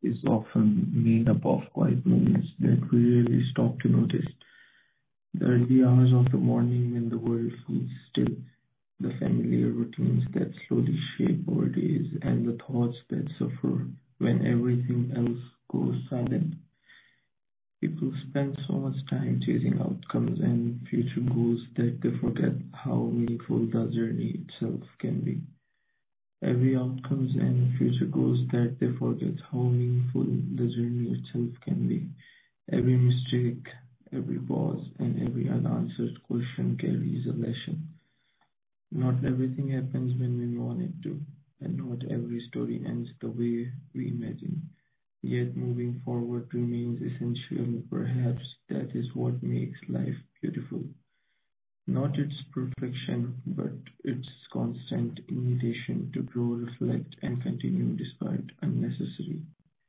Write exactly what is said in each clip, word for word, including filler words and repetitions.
is often made up of quiet moments that we rarely stop to notice. The early hours of the morning when the world feels still, the familiar routines that slowly shape our days, and the thoughts that suffer when everything else goes silent. People spend so much time chasing outcomes and future goals that they forget how meaningful the journey itself can be. Every outcomes and future goals that they forget how meaningful the journey itself can be. Every mistake, every pause, and every unanswered question carries a lesson. Not everything happens when we want it to, and not every story ends the way we imagine. Yet moving forward remains essential. Perhaps that is what makes life beautiful. Not its perfection, but its constant invitation to grow, reflect, and continue despite unnecessary.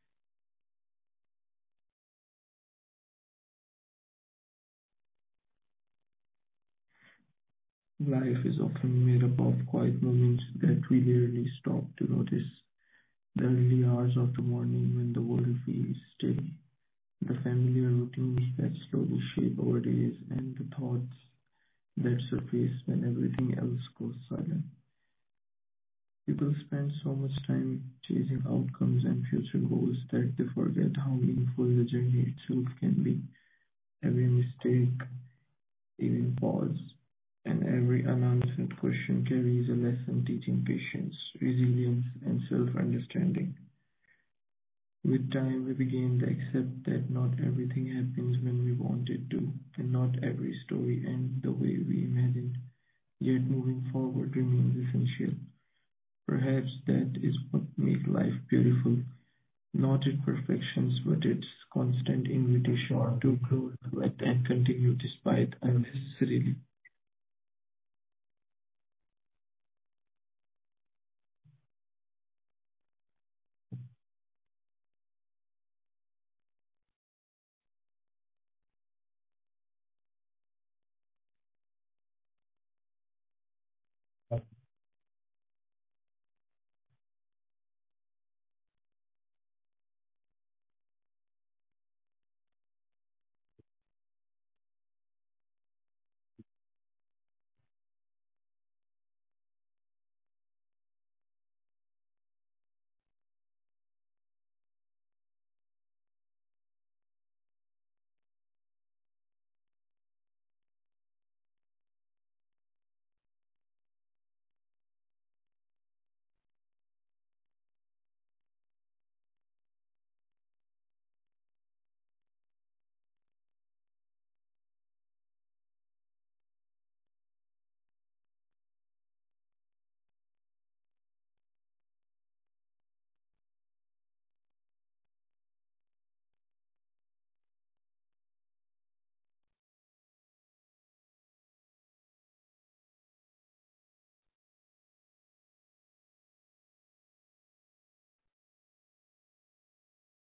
Life is often made up of quiet moments that we rarely stop to notice. The early hours of the morning when the world feels still, the familiar routines that slowly shape our days, and the thoughts that surface when everything else goes silent. People spend so much time chasing outcomes and future goals that they forget how meaningful the journey itself can be. Every mistake, even pause, and every unanswered question carries a lesson teaching patience, resilience, and self understanding. With time, we begin to accept that not everything happens when we want it to, and not every story ends the way we imagined. Yet moving forward remains essential. Perhaps that is what makes life beautiful, not its perfections, but its constant invitation to grow, reflect, and continue despite unnecessarily.